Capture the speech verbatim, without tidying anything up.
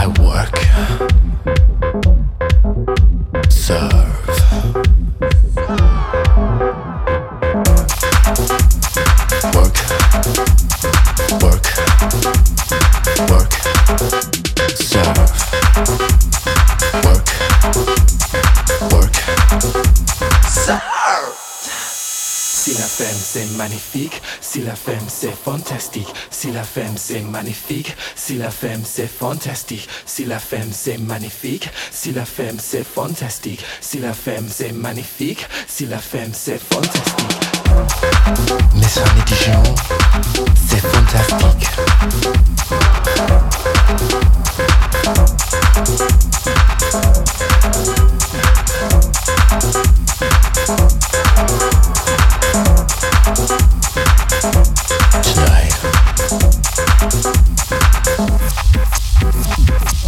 work, serve. Work, work, work, serve. Work, work, serve. Si la femme c'est magnifique, si la femme c'est fantastique, si la femme c'est magnifique, si la femme c'est fantastique, si la femme c'est magnifique, si la femme c'est fantastique, si la femme c'est magnifique, si la femme c'est fantastique. Mesdames et Dijon, c'est fantastique.